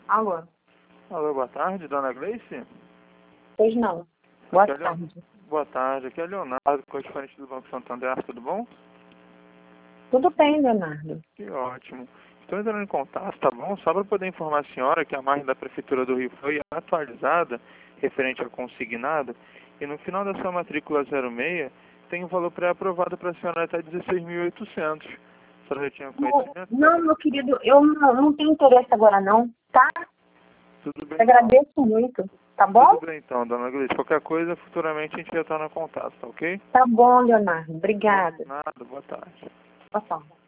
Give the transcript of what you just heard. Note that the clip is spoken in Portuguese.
Alô? Alô, boa tarde, dona Gleice? Pois não. Boa Aqui é tarde. Boa tarde, aqui é Leonardo, correspondente do Banco Santander, tudo bom? Tudo bem, Leonardo. Que ótimo. Estou entrando em contato, tá bom? Só para poder informar a senhora que a margem da Prefeitura do Rio foi atualizada, referente ao consignado, e no final da sua matrícula 06, tem um valor pré-aprovado para a senhora até 16.800. A senhora já tinha conhecimento? Não, meu querido, eu não tenho interesse agora não, tá? Tudo bem, Eu agradeço muito, tá bom? Tudo bem então, dona Gleice. Qualquer coisa, futuramente a gente retorna contato, tá ok? Tá bom, Leonardo. Obrigada. Nada, boa tarde. Boa tarde.